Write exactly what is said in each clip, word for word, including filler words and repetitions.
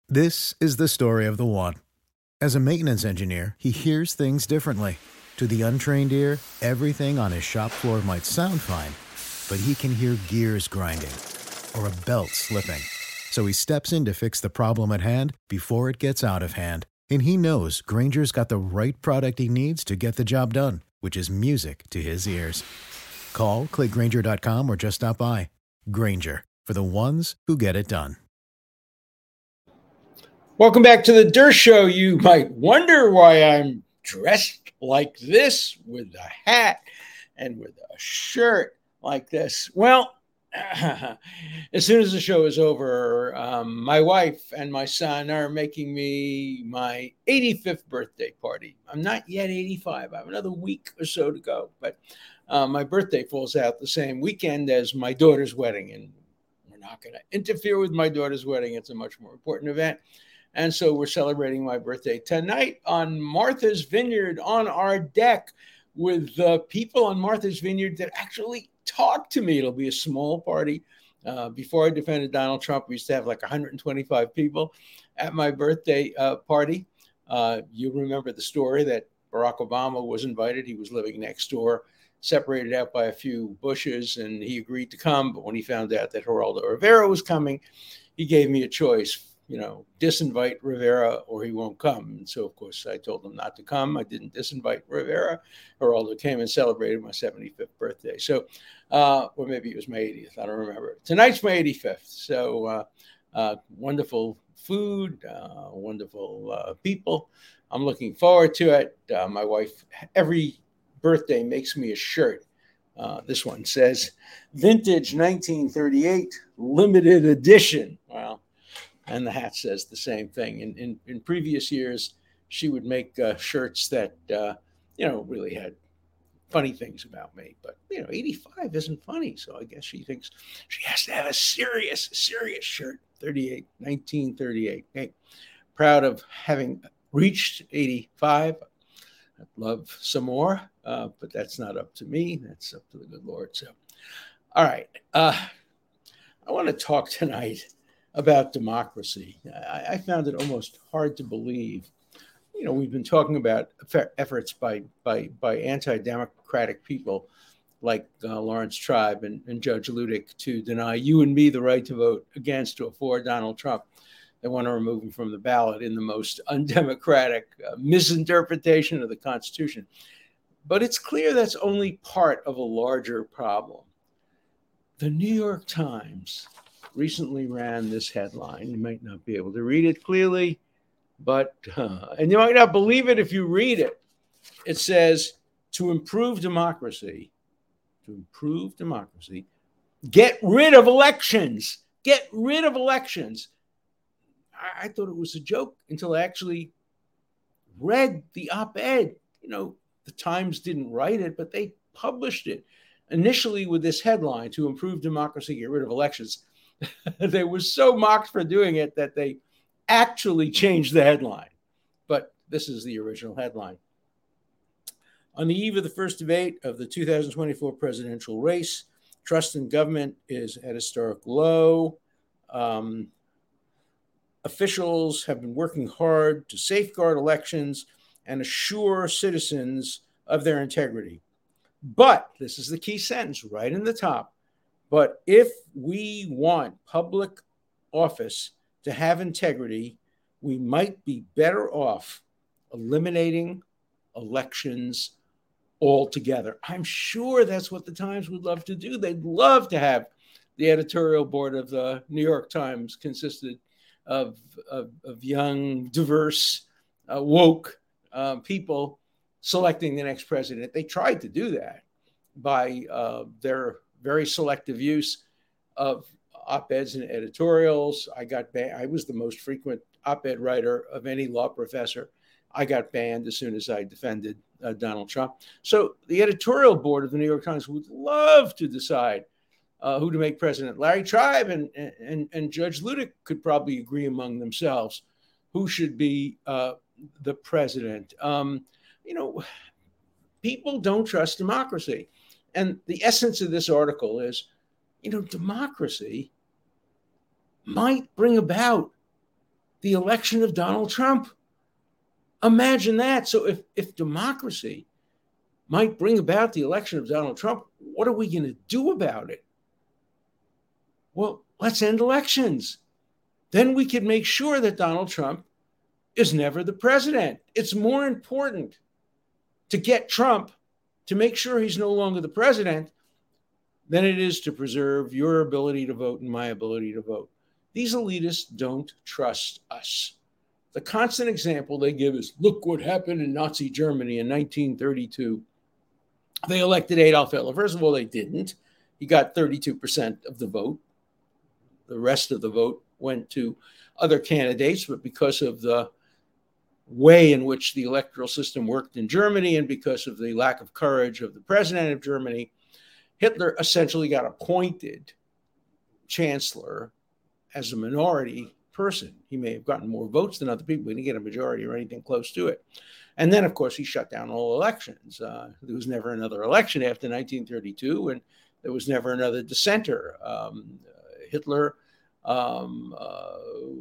This is the story of the one. As a maintenance engineer, he hears things differently. To the untrained ear, everything on his shop floor might sound fine, but he can hear gears grinding or a belt slipping. So he steps in to fix the problem at hand before it gets out of hand. And he knows Grainger's got the right product he needs to get the job done, which is music to his ears. Call, click Grainger dot com, or just stop by. Grainger, for the ones who get it done. Welcome back to the Durst Show. You might wonder why I'm dressed like this with a hat and with a shirt like this. Well, as soon as the show is over, um, my wife and my son are making me my eighty-fifth birthday party. I'm not yet eighty-five. I have another week or so to go. But uh, my birthday falls out the same weekend as my daughter's wedding. And we're not going to interfere with my daughter's wedding. It's a much more important event. And so we're celebrating my birthday tonight on Martha's Vineyard on our deck with uh, people on Martha's Vineyard that actually talk to me. It'll be a small party. Uh, before I defended Donald Trump, we used to have like one hundred twenty-five people at my birthday uh, party. Uh, you remember the story that Barack Obama was invited. He was living next door, separated out by a few bushes, and he agreed to come. But when he found out that Geraldo Rivera was coming, he gave me a choice. You know, disinvite Rivera or he won't come. And so, of course, I told him not to come. I didn't disinvite Rivera. Geraldo came and celebrated my seventy-fifth birthday. So, uh, or maybe it was my eightieth. I don't remember. Tonight's my eighty-fifth. So, uh, uh, wonderful food, uh, wonderful uh, people. I'm looking forward to it. Uh, my wife, every birthday, makes me a shirt. Uh, this one says, Vintage nineteen thirty-eight, limited edition. Well, and the hat says the same thing. In in, in previous years, she would make uh, shirts that, uh, you know, really had funny things about me. But, you know, eighty-five isn't funny. So I guess she thinks she has to have a serious, serious shirt. thirty-eight, nineteen thirty-eight. Okay. Proud of having reached eighty-five. I'd love some more, uh, but that's not up to me. That's up to the good Lord. So, all right. Uh, I want to talk tonight about democracy. I, I found it almost hard to believe. You know, we've been talking about efforts by by by anti-democratic people like uh, Lawrence Tribe and, and Judge Ludick to deny you and me the right to vote against or for Donald Trump. They want to remove him from the ballot in the most undemocratic uh, misinterpretation of the Constitution. But it's clear that's only part of a larger problem. The New York Times recently ran this headline. You might not be able to read it clearly, but, uh, and you might not believe it if you read it. It says, to improve democracy, to improve democracy, get rid of elections, get rid of elections. I, I thought it was a joke until I actually read the op-ed. You know, the Times didn't write it, but they published it initially with this headline, to improve democracy, get rid of elections. They were so mocked for doing it that they actually changed the headline. But this is the original headline. On the eve of the first debate of the two thousand twenty-four presidential race, trust in government is at historic low. Um, officials have been working hard to safeguard elections and assure citizens of their integrity. But, this is the key sentence right in the top, but if we want public office to have integrity, we might be better off eliminating elections altogether. I'm sure that's what the Times would love to do. They'd love to have the editorial board of the New York Times consisted of, of, of young, diverse, uh, woke uh, people selecting the next president. They tried to do that by uh, their very selective use of op-eds and editorials. I got banned. I was the most frequent op-ed writer of any law professor. I got banned as soon as I defended uh, Donald Trump. So the editorial board of the New York Times would love to decide uh, who to make president. Larry Tribe and, and, and Judge Ludick could probably agree among themselves who should be uh, the president. Um, you know, people don't trust democracy. And the essence of this article is, you know, democracy might bring about the election of Donald Trump. Imagine that. So if, if democracy might bring about the election of Donald Trump, what are we going to do about it? Well, let's end elections. Then we can make sure that Donald Trump is never the president. It's more important to get Trump, to make sure he's no longer the president, than it is to preserve your ability to vote and my ability to vote. These elitists don't trust us. The constant example they give is, look what happened in Nazi Germany in nineteen thirty-two. They elected Adolf Hitler. First of all, they didn't. He got thirty-two percent of the vote. The rest of the vote went to other candidates, but because of the way in which the electoral system worked in Germany and because of the lack of courage of the president of Germany, Hitler essentially got appointed chancellor as a minority person. He may have gotten more votes than other people. He didn't get a majority or anything close to it. And then, of course, he shut down all elections. Uh, there was never another election after nineteen thirty-two, and there was never another dissenter. Um, uh, Hitler um, uh,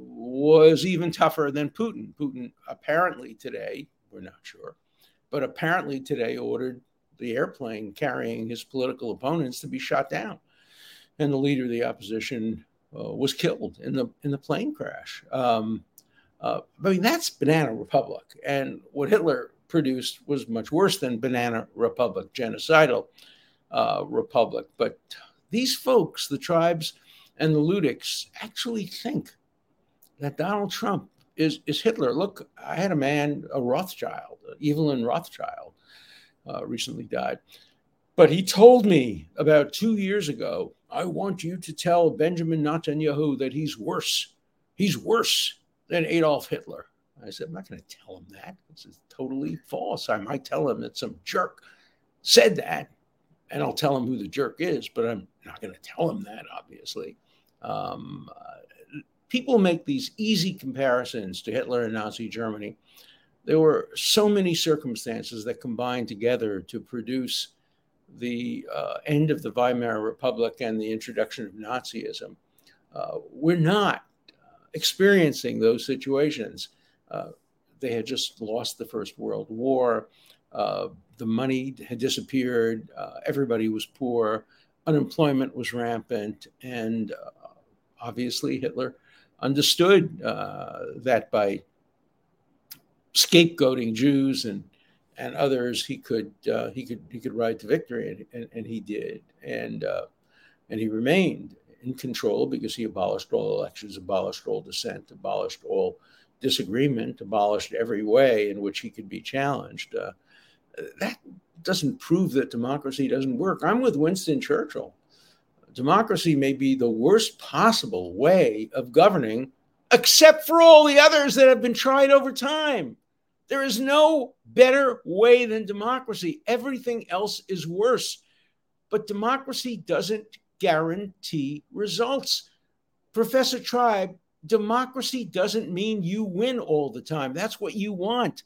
was even tougher than Putin. Putin apparently today, we're not sure, but apparently today ordered the airplane carrying his political opponents to be shot down. And the leader of the opposition uh, was killed in the in the plane crash. Um, uh, I mean, that's Banana Republic. And what Hitler produced was much worse than Banana Republic, genocidal uh, republic. But these folks, the tribes and the Ludics, actually think that Donald Trump is, is Hitler. Look, I had a man, a Rothschild, Evelyn Rothschild, uh, recently died. But he told me about two years ago, I want you to tell Benjamin Netanyahu that he's worse. He's worse than Adolf Hitler. I said, I'm not going to tell him that. This is totally false. I might tell him that some jerk said that, and I'll tell him who the jerk is, but I'm not going to tell him that, obviously. Um, uh, people make these easy comparisons to Hitler and Nazi Germany. There were so many circumstances that combined together to produce the uh, end of the Weimar Republic and the introduction of Nazism. Uh, we're not uh, experiencing those situations. Uh, they had just lost the First World War. Uh, the money had disappeared. Uh, everybody was poor. Unemployment was rampant. And uh, obviously Hitler understood uh, that by scapegoating Jews and and others, he could uh, he could he could ride to victory, and, and, and he did, and uh, and he remained in control because he abolished all elections, abolished all dissent, abolished all disagreement, abolished every way in which he could be challenged. Uh, that doesn't prove that democracy doesn't work. I'm with Winston Churchill. Democracy may be the worst possible way of governing, except for all the others that have been tried over time. There is no better way than democracy. Everything else is worse. But democracy doesn't guarantee results. Professor Tribe, democracy doesn't mean you win all the time. That's what you want.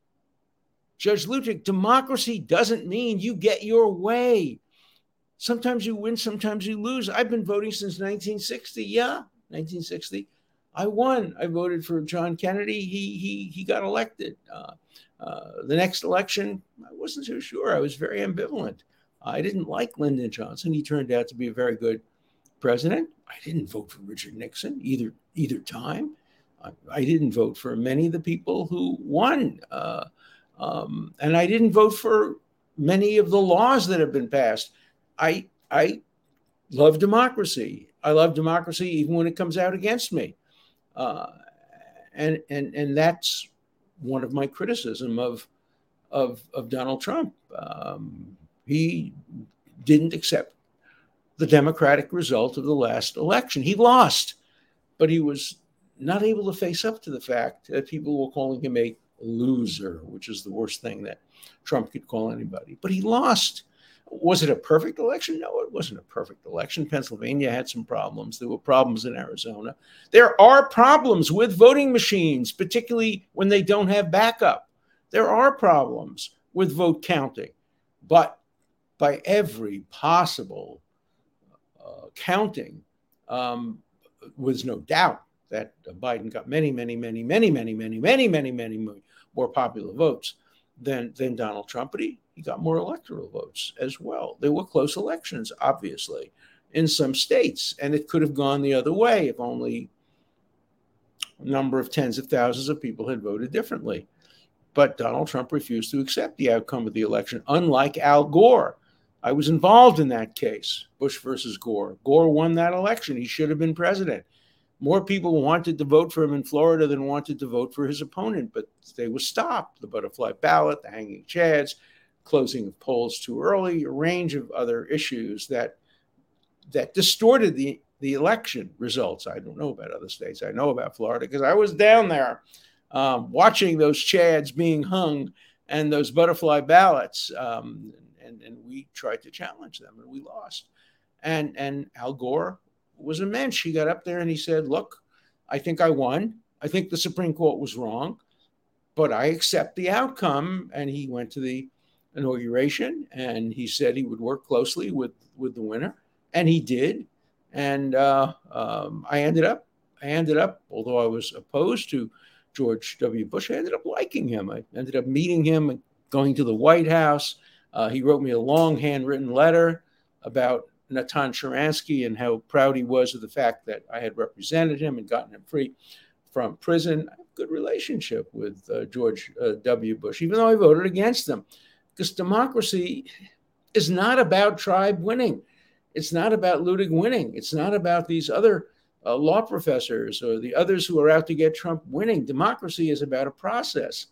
Judge Lutrick, democracy doesn't mean you get your way. Sometimes you win, sometimes you lose. I've been voting since nineteen sixty. Yeah, nineteen sixty. I won. I voted for John Kennedy. He he he got elected. Uh, uh, the next election, I wasn't so sure. I was very ambivalent. I didn't like Lyndon Johnson. He turned out to be a very good president. I didn't vote for Richard Nixon either either time. I, I didn't vote for many of the people who won, uh, um, and I didn't vote for many of the laws that have been passed. I I love democracy. I love democracy even when it comes out against me. Uh, and and and that's one of my criticism of of of Donald Trump. Um, he didn't accept the democratic result of the last election. He lost, but he was not able to face up to the fact that people were calling him a loser, which is the worst thing that Trump could call anybody. But he lost. Was it a perfect election? No, it wasn't a perfect election. Pennsylvania had some problems. There were problems in Arizona. There are problems with voting machines, particularly when they don't have backup. There are problems with vote counting. But by every possible uh, counting, um, was no doubt that Biden got many, many, many, many, many, many, many, many, many more popular votes than, than Donald Trump, but he, he got more electoral votes as well. There were close elections, obviously, in some states, and it could have gone the other way if only a number of tens of thousands of people had voted differently. But Donald Trump refused to accept the outcome of the election, unlike Al Gore. I was involved in that case, Bush versus Gore. Gore won that election. He should have been president. More people wanted to vote for him in Florida than wanted to vote for his opponent, but they were stopped. The butterfly ballot, the hanging chads, closing of polls too early, a range of other issues that that distorted the, the election results. I don't know about other states. I know about Florida because I was down there um, watching those chads being hung and those butterfly ballots. Um, and, and we tried to challenge them and we lost. And, and Al Gore was a mensch. He got up there and he said, look, I think I won. I think the Supreme Court was wrong, but I accept the outcome. And he went to the inauguration and he said he would work closely with, with the winner. And he did. And uh, um, I ended up, I ended up, although I was opposed to George W. Bush, I ended up liking him. I ended up meeting him and going to the White House. Uh, he wrote me a long handwritten letter about Natan Sharansky and how proud he was of the fact that I had represented him and gotten him free from prison. I have a good relationship with uh, George uh, W. Bush, even though I voted against him. Because democracy is not about tribe winning. It's not about Luttig winning. It's not about these other uh, law professors or the others who are out to get Trump winning. Democracy is about a process,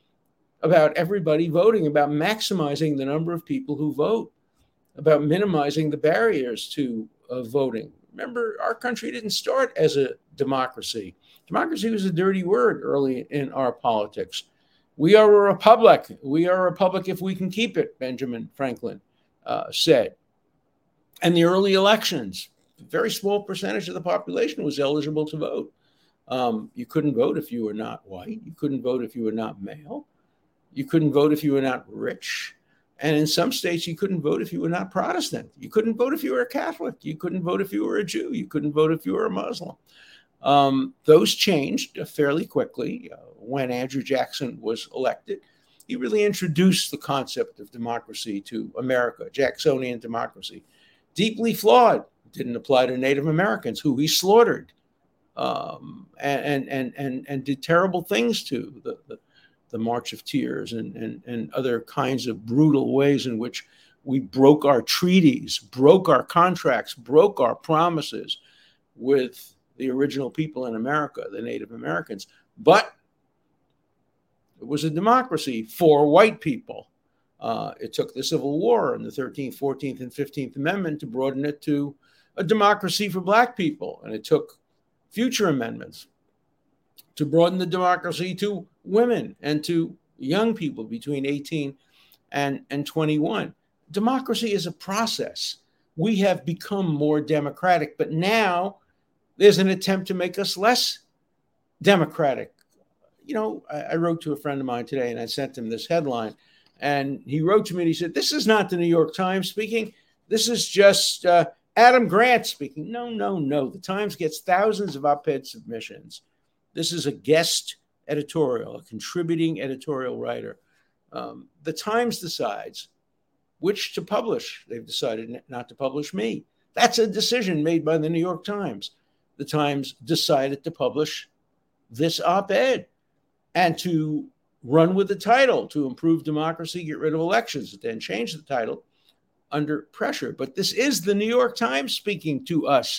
about everybody voting, about maximizing the number of people who vote, about minimizing the barriers to uh, voting. Remember, our country didn't start as a democracy. Democracy was a dirty word early in our politics. We are a republic. We are a republic if we can keep it, Benjamin Franklin uh, said. And the early elections, a very small percentage of the population was eligible to vote. Um, you couldn't vote if you were not white. You couldn't vote if you were not male. You couldn't vote if you were not rich. And in some states, you couldn't vote if you were not Protestant. You couldn't vote if you were a Catholic. You couldn't vote if you were a Jew. You couldn't vote if you were a Muslim. Um, those changed fairly quickly uh, when Andrew Jackson was elected. He really introduced the concept of democracy to America, Jacksonian democracy. Deeply flawed, didn't apply to Native Americans, who he slaughtered um, and, and, and, and did terrible things to, the, the, the March of Tears and, and, and other kinds of brutal ways in which we broke our treaties, broke our contracts, broke our promises with the original people in America, the Native Americans. But it was a democracy for white people. Uh, it took the Civil War and the thirteenth, fourteenth, and fifteenth Amendment to broaden it to a democracy for black people. And it took future amendments to broaden the democracy to women and to young people between eighteen and, and twenty-one. Democracy is a process. We have become more democratic, but now there's an attempt to make us less democratic. You know, I, I wrote to a friend of mine today and I sent him this headline. And he wrote to me and he said, this is not the New York Times speaking. This is just uh, Adam Grant speaking. No, no, no. The Times gets thousands of op-ed submissions. This is a guest editorial, a contributing editorial writer. Um, the Times decides which to publish. They've decided not to publish me. That's a decision made by the New York Times. The Times decided to publish this op-ed and to run with the title, to improve democracy, get rid of elections, then change the title under pressure. But this is the New York Times speaking to us.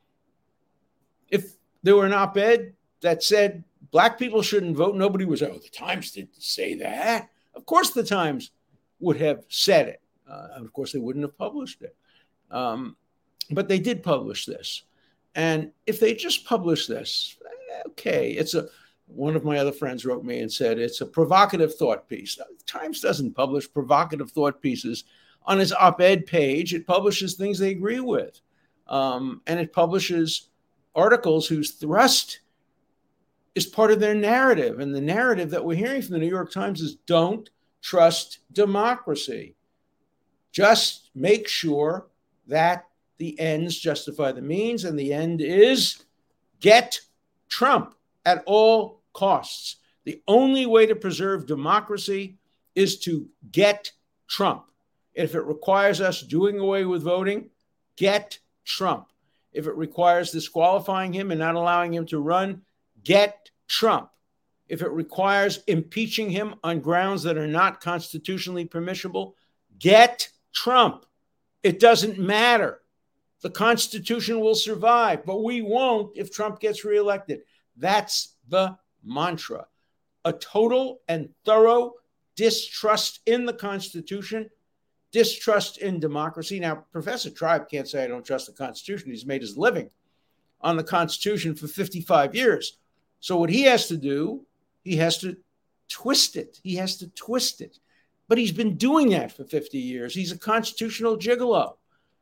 If there were an op-ed that said black people shouldn't vote, nobody was, oh, the Times didn't say that. Of course the Times would have said it. Uh, and of course they wouldn't have published it. Um, but they did publish this. And if they just publish this, okay, it's a, one of my other friends wrote me and said, it's a provocative thought piece. The Times doesn't publish provocative thought pieces on its op-ed page. It publishes things they agree with. Um, and it publishes articles whose thrust is part of their narrative. And the narrative that we're hearing from the New York Times is don't trust democracy. Just make sure that the ends justify the means, and the end is get Trump at all costs. The only way to preserve democracy is to get Trump. If it requires us doing away with voting, get Trump. If it requires disqualifying him and not allowing him to run, get Trump. If it requires impeaching him on grounds that are not constitutionally permissible, get Trump. It doesn't matter. The Constitution will survive, but we won't if Trump gets reelected. That's the mantra. A total and thorough distrust in the Constitution, distrust in democracy. Now, Professor Tribe can't say I don't trust the Constitution. He's made his living on the Constitution for fifty-five years. So what he has to do, he has to twist it. He has to twist it. But he's been doing that for fifty years. He's a constitutional gigolo.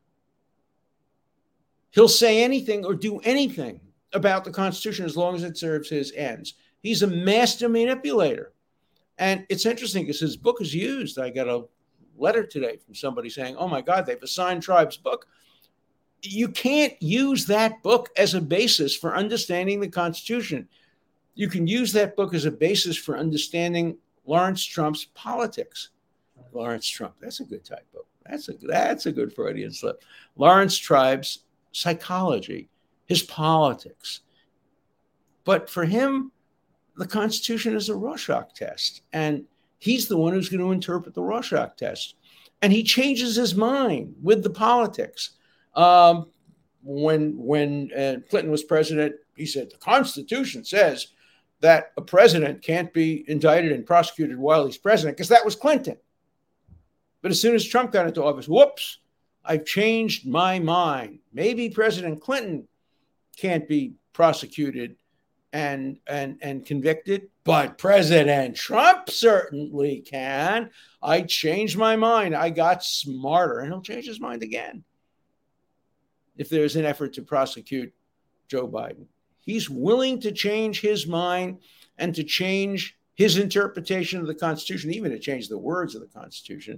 He'll say anything or do anything about the Constitution as long as it serves his ends. He's a master manipulator. And it's interesting because his book is used. I got a letter today from somebody saying, oh my God, they've assigned Tribe's book. You can't use that book as a basis for understanding the Constitution. You can use that book as a basis for understanding Lawrence Trump's politics. Lawrence Trump, that's a good typo. That's a, that's a good Freudian slip. Lawrence Tribe's psychology, his politics. But for him, the Constitution is a Rorschach test. And he's the one who's going to interpret the Rorschach test. And he changes his mind with the politics. Um, when when uh, Clinton was president, he said, the Constitution says that a president can't be indicted and prosecuted while he's president, because that was Clinton. But as soon as Trump got into office, whoops, I've changed my mind. Maybe President Clinton can't be prosecuted and, and, and convicted, but President Trump certainly can. I changed my mind. I got smarter, and he'll change his mind again if there's an effort to prosecute Joe Biden. He's willing to change his mind and to change his interpretation of the Constitution, even to change the words of the Constitution,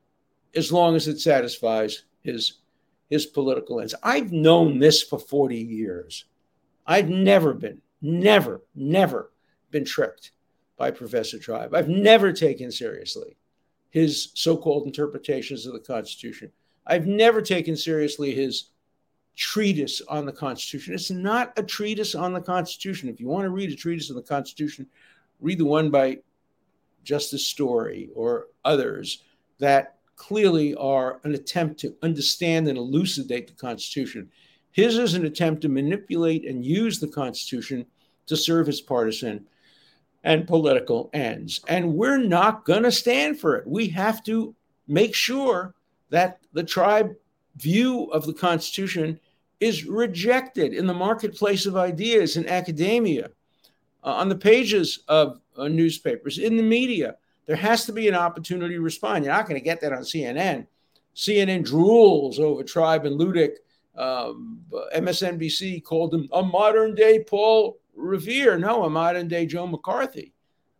as long as it satisfies his, his political ends. I've known this for forty years. I've never been, never, never been tricked by Professor Tribe. I've never taken seriously his so-called interpretations of the Constitution. I've never taken seriously his treatise on the Constitution. It's not a treatise on the Constitution. If you want to read a treatise on the Constitution, read the one by Justice Story or others that clearly are an attempt to understand and elucidate the Constitution. His is an attempt to manipulate and use the Constitution to serve his partisan and political ends. And we're not going to stand for it. We have to make sure that the Tribe view of the Constitution is rejected in the marketplace of ideas, in academia, uh, on the pages of uh, newspapers, in the media. There has to be an opportunity to respond. You're not going to get that on C N N. C N N drools over Tribe and Ludick. Um, M S N B C called him a modern-day Paul Revere. No, a modern-day Joe McCarthy,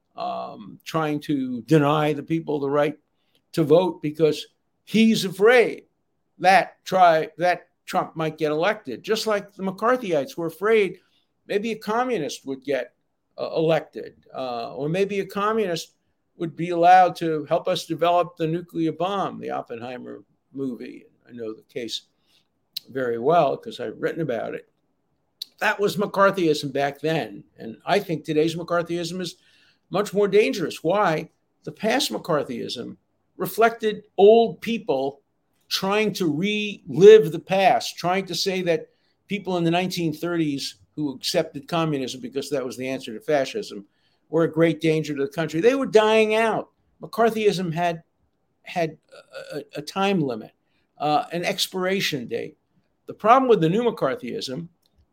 um, trying to deny the people the right to vote because he's afraid that try that Trump might get elected, just like the McCarthyites were afraid maybe a communist would get uh, elected, uh, or maybe a communist would be allowed to help us develop the nuclear bomb, the Oppenheimer movie. I know the case very well because I've written about it. That was McCarthyism back then. And I think today's McCarthyism is much more dangerous. Why? The past McCarthyism reflected old people trying to relive the past, trying to say that people in the nineteen thirties who accepted communism because that was the answer to fascism were a great danger to the country. They were dying out. McCarthyism had had a, a time limit, uh, an expiration date. The problem with the new McCarthyism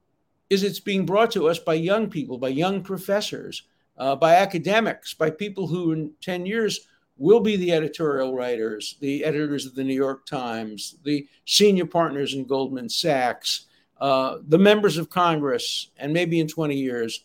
is it's being brought to us by young people, by young professors, uh, by academics, by people who in ten years will be the editorial writers, the editors of the New York Times, the senior partners in Goldman Sachs, uh, the members of Congress, and maybe in twenty years,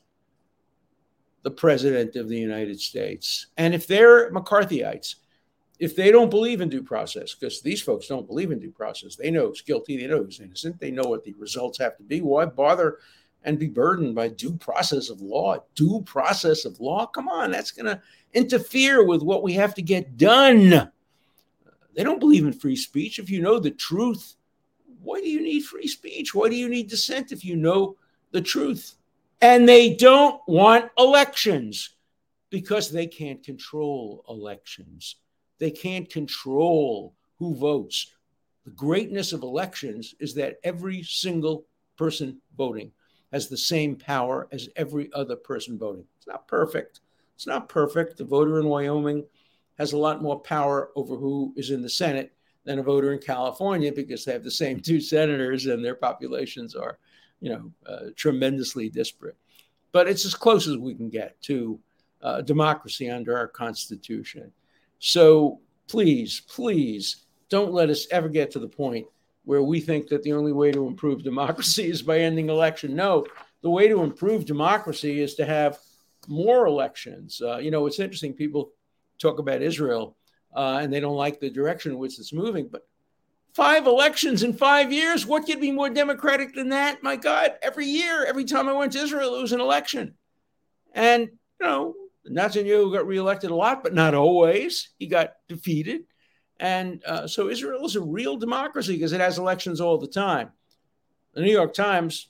the president of the United States. And if they're McCarthyites, if they don't believe in due process, because these folks don't believe in due process, they know who's guilty, they know who's innocent, they know what the results have to be. Why bother and be burdened by due process of law. Due process of law? Come on, that's going to interfere with what we have to get done. They don't believe in free speech. If you know the truth, why do you need free speech? Why do you need dissent if you know the truth? And they don't want elections because they can't control elections. They can't control who votes. The greatness of elections is that every single person voting has the same power as every other person voting. It's not perfect. It's not perfect. The voter in Wyoming has a lot more power over who is in the Senate than a voter in California because they have the same two senators and their populations are, you know, uh, tremendously disparate. But it's as close as we can get to uh, democracy under our Constitution. So please, please don't let us ever get to the point where we think that the only way to improve democracy is by ending election. No, the way to improve democracy is to have more elections. Uh, you know, it's interesting. People talk about Israel uh, and they don't like the direction in which it's moving. But five elections in five years, what could be more democratic than that? My God, every year, every time I went to Israel, it was an election. And, you know, Netanyahu got reelected a lot, but not always. He got defeated. And uh, so Israel is a real democracy because it has elections all the time. The New York Times,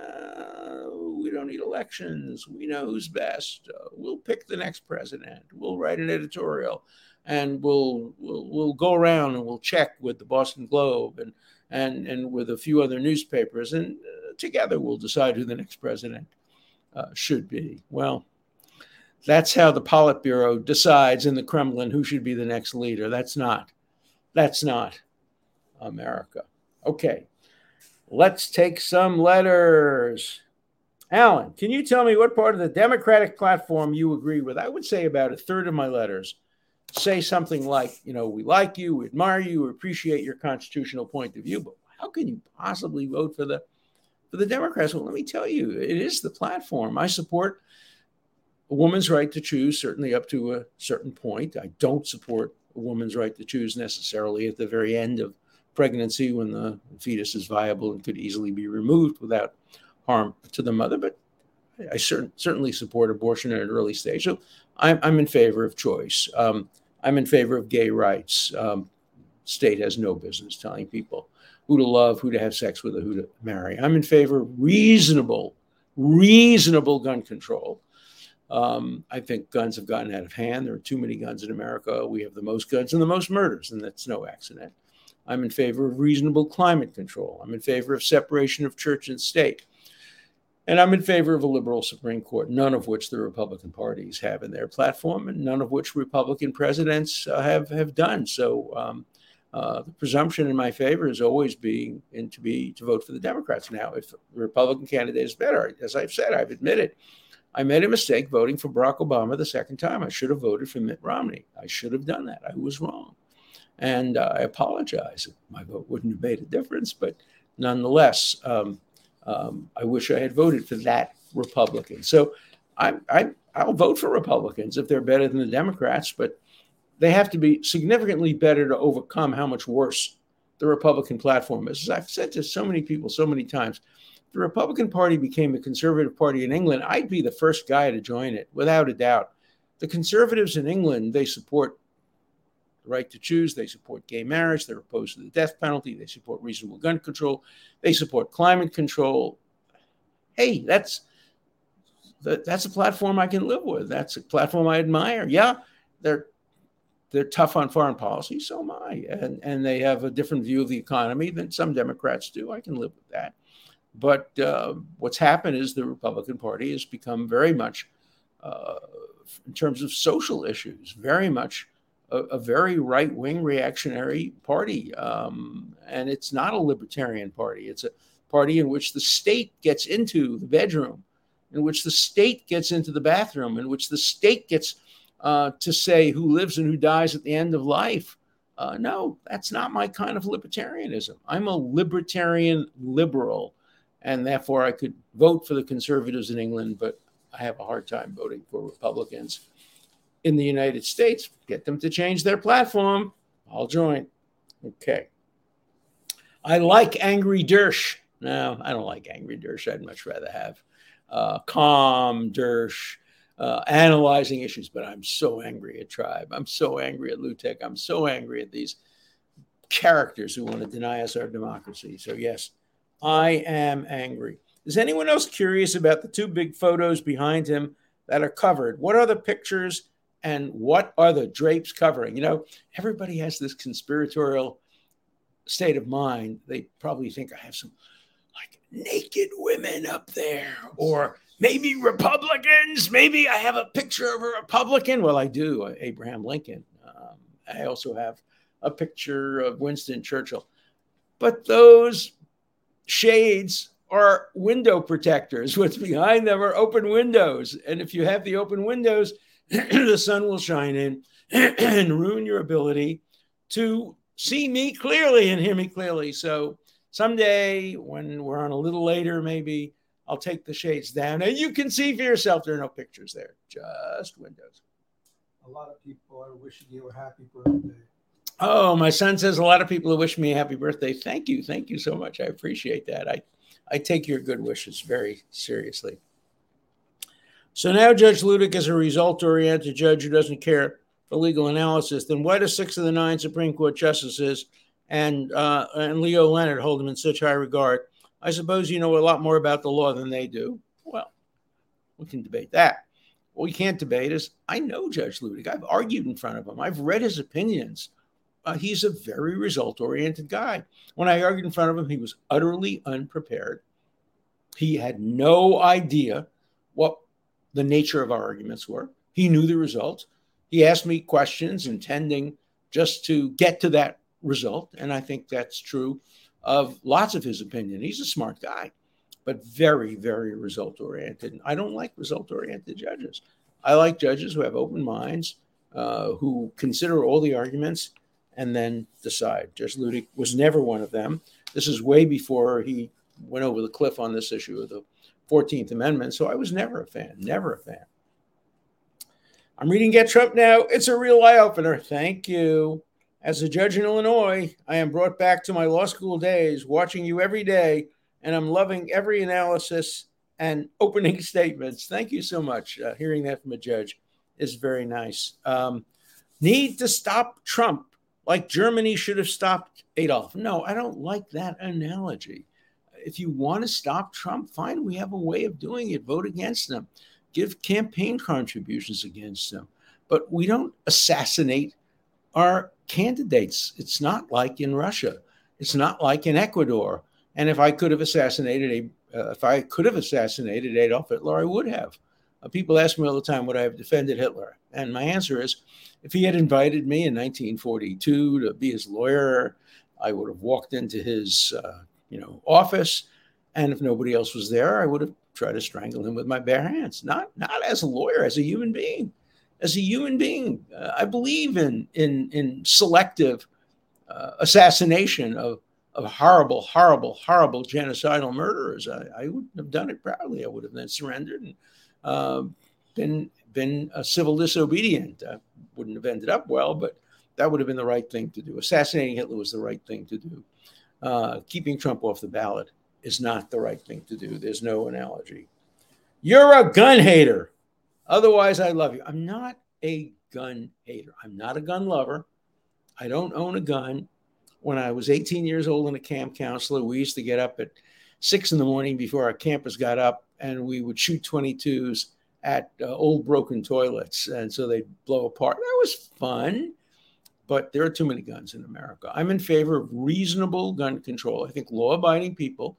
uh, we don't need elections. We know who's best. Uh, we'll pick the next president. We'll write an editorial, and we'll we'll we'll go around and we'll check with the Boston Globe and and and with a few other newspapers, and uh, together we'll decide who the next president uh, should be. Well, that's how the Politburo decides in the Kremlin who should be the next leader. That's not, that's not America. Okay, let's take some letters. Alan, can you tell me what part of the Democratic platform you agree with? I would say about a third of my letters say something like, you know, we like you, we admire you, we appreciate your constitutional point of view, but how can you possibly vote for the for the Democrats? Well, let me tell you, it is the platform. I support a woman's right to choose, certainly up to a certain point. I don't support a woman's right to choose necessarily at the very end of pregnancy when the fetus is viable and could easily be removed without harm to the mother. But I cert- certainly support abortion at an early stage. So I'm, I'm in favor of choice. Um, I'm in favor of gay rights. Um, state has no business telling people who to love, who to have sex with, or who to marry. I'm in favor of reasonable, reasonable gun control. Um, I think guns have gotten out of hand. There are too many guns in America. We have the most guns and the most murders, and that's no accident. I'm in favor of reasonable climate control. I'm in favor of separation of church and state. And I'm in favor of a liberal Supreme Court, none of which the Republican parties have in their platform, and none of which Republican presidents uh, have, have done. So um, uh, the presumption in my favor is always being in to be to vote for the Democrats. Now, if the Republican candidate is better, as I've said, I've admitted, I made a mistake voting for Barack Obama the second time. I should have voted for Mitt Romney. I should have done that. I was wrong. And uh, I apologize. My vote wouldn't have made a difference, but nonetheless, um, um, I wish I had voted for that Republican. So I, I, I'll vote for Republicans if they're better than the Democrats, but they have to be significantly better to overcome how much worse the Republican platform is. As I've said to so many people so many times, if the Republican Party became a conservative party in England, I'd be the first guy to join it, without a doubt. The conservatives in England, they support the right to choose. They support gay marriage. They're opposed to the death penalty. They support reasonable gun control. They support climate control. Hey, that's that, that's a platform I can live with. That's a platform I admire. Yeah, they're they're tough on foreign policy. So am I. And, and they have a different view of the economy than some Democrats do. I can live with that. But uh, what's happened is the Republican Party has become very much, uh, in terms of social issues, very much a, a very right-wing reactionary party. Um, and it's not a libertarian party. It's a party in which the state gets into the bedroom, in which the state gets into the bathroom, in which the state gets uh, to say who lives and who dies at the end of life. Uh, no, that's not my kind of libertarianism. I'm a libertarian liberal. And therefore, I could vote for the conservatives in England, but I have a hard time voting for Republicans in the United States. Get them to change their platform. I'll join. Okay. I like Angry Dersh. No, I don't like angry Dersh. I'd much rather have uh, calm Dersh uh, analyzing issues. But I'm so angry at Tribe. I'm so angry at Lutek. I'm so angry at these characters who want to deny us our democracy. So, yes, I am angry. Is anyone else curious about the two big photos behind him that are covered? What are the pictures and what are the drapes covering? You know, everybody has this conspiratorial state of mind. They probably think I have some like naked women up there, or maybe Republicans. Maybe I have a picture of a Republican. Well, I do, Abraham Lincoln. Um, I also have a picture of Winston Churchill. But those shades are window protectors. What's behind them are open windows. And if you have the open windows, the sun will shine in and ruin your ability to see me clearly and hear me clearly. So someday when we're on a little later, maybe I'll take the shades down and you can see for yourself. There are no pictures there, just windows. A lot of people are wishing you a happy birthday. Oh, my son says a lot of people are wishing me a happy birthday. Thank you. Thank you so much. I appreciate that. I, I take your good wishes very seriously. So now Judge Lutek is a result-oriented judge who doesn't care for legal analysis. Then why do six of the nine Supreme Court justices and uh, and Leo Leonard hold him in such high regard? I suppose you know a lot more about the law than they do. Well, we can debate that. What we can't debate is I know Judge Lutek. I've argued in front of him. I've read his opinions. Uh, he's a very result-oriented guy. When I argued in front of him, he was utterly unprepared. He had no idea what the nature of our arguments were. He knew the results. He asked me questions intending just to get to that result. And I think that's true of lots of his opinion. He's a smart guy, but very, very result-oriented. And I don't like result-oriented judges. I like judges who have open minds, uh, who consider all the arguments and then decide. Judge Lutek was never one of them. This is way before he went over the cliff on this issue of the fourteenth Amendment. So I was never a fan, never a fan. I'm reading Get Trump Now. It's a real eye-opener. Thank you. As a judge in Illinois, I am brought back to my law school days, watching you every day, and I'm loving every analysis and opening statements. Thank you so much. Uh, hearing that from a judge is very nice. Um, need to stop Trump, like Germany should have stopped Adolf. No, I don't like that analogy. If you want to stop Trump, fine, we have a way of doing it. Vote against him. Give campaign contributions against him. But we don't assassinate our candidates. It's not like in Russia. It's not like in Ecuador. And if I could have assassinated a, uh, if I could have assassinated Adolf Hitler, I would have. Uh, people ask me all the time, would I have defended Hitler? And my answer is, if he had invited me in nineteen forty-two to be his lawyer, I would have walked into his uh, you know, office. And if nobody else was there, I would have tried to strangle him with my bare hands. Not, not as a lawyer, as a human being. As a human being, uh, I believe in in in selective uh, assassination of of horrible, horrible, horrible genocidal murderers. I, I wouldn't have done it proudly. I would have then surrendered and uh, been been a civil disobedient. I wouldn't have ended up well, but that would have been the right thing to do. Assassinating Hitler was the right thing to do. Uh, keeping Trump off the ballot is not the right thing to do. There's no analogy. You're a gun hater. Otherwise, I love you. I'm not a gun hater. I'm not a gun lover. I don't own a gun. When I was eighteen years old and a camp counselor, we used to get up at six in the morning before our campus got up, and we would shoot twenty-twos at uh, old broken toilets. And so they'd blow apart. That was fun. But there are too many guns in America. I'm in favor of reasonable gun control. I think law-abiding people,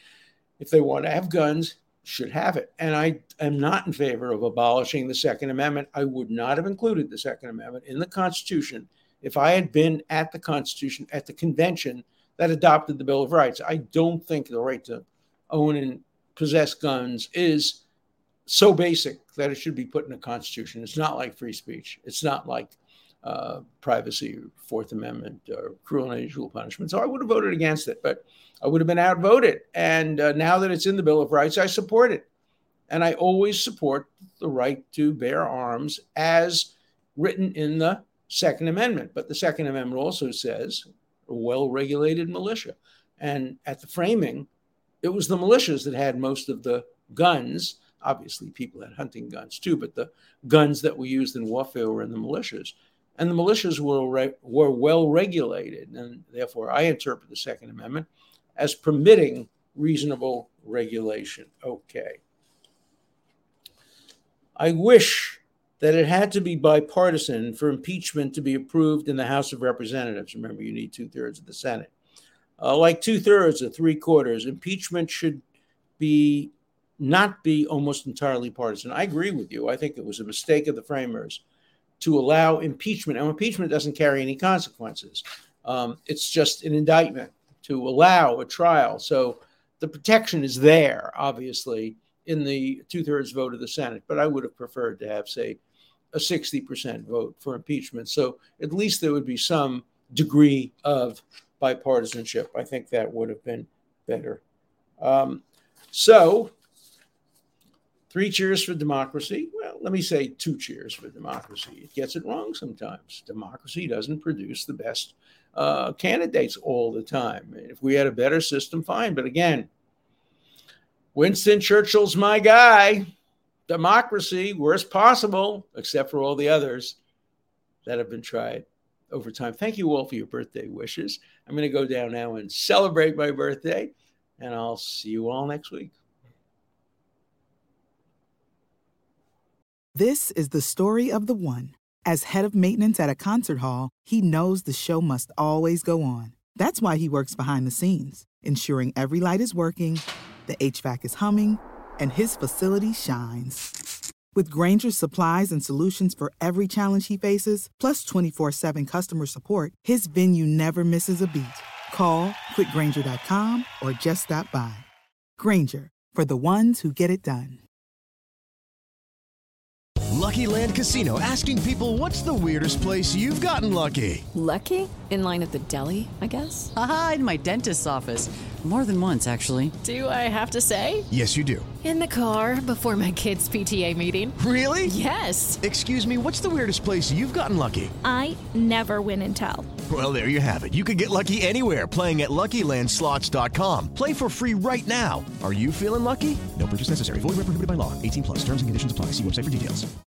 if they want to have guns, should have it. And I am not in favor of abolishing the Second Amendment. I would not have included the Second Amendment in the Constitution if I had been at the Constitution, at the convention that adopted the Bill of Rights. I don't think the right to own and possess guns is so basic that it should be put in the Constitution. It's not like free speech. It's not like uh, privacy, or Fourth Amendment, or cruel and unusual punishment. So I would have voted against it, but I would have been outvoted. And uh, now that it's in the Bill of Rights, I support it. And I always support the right to bear arms as written in the Second Amendment. But the Second Amendment also says a well-regulated militia. And at the framing, it was the militias that had most of the guns. Obviously, people had hunting guns too, but the guns that were used in warfare were in the militias. And the militias were, re- were well regulated. And therefore, I interpret the Second Amendment as permitting reasonable regulation. Okay. I wish that it had to be bipartisan for impeachment to be approved in the House of Representatives. Remember, you need two-thirds of the Senate. Uh, like two-thirds or three-quarters, impeachment should be not be almost entirely partisan. I agree with you. I think it was a mistake of the framers to allow impeachment. And impeachment doesn't carry any consequences. Um, it's just an indictment to allow a trial. So the protection is there, obviously, in the two-thirds vote of the Senate. But I would have preferred to have, say, a sixty percent vote for impeachment. So at least there would be some degree of bipartisanship. I think that would have been better. Um, so three cheers for democracy. Well, let me say two cheers for democracy. It gets it wrong sometimes. Democracy doesn't produce the best uh, candidates all the time. If we had a better system, fine. But again, Winston Churchill's my guy. Democracy, worst possible, except for all the others that have been tried over time. Thank you all for your birthday wishes. I'm going to go down now and celebrate my birthday, and I'll see you all next week. This is the story of the one. As head of maintenance at a concert hall, he knows the show must always go on. That's why he works behind the scenes, ensuring every light is working, the H V A C is humming, and his facility shines. With Grainger's supplies and solutions for every challenge he faces, plus twenty-four seven customer support, his venue never misses a beat. Call quick grainger dot com or just stop by. Grainger, for the ones who get it done. Lucky Land Casino, asking people, what's the weirdest place you've gotten lucky? Lucky? In line at the deli, I guess? Aha, in my dentist's office. More than once, actually. Do I have to say? Yes, you do. In the car before my kids' P T A meeting. Really? Yes. Excuse me, what's the weirdest place you've gotten lucky? I never win and tell. Well, there you have it. You can get lucky anywhere, playing at Lucky Land Slots dot com. Play for free right now. Are you feeling lucky? No purchase necessary. Void where prohibited by law. eighteen plus. Terms and conditions apply. See website for details.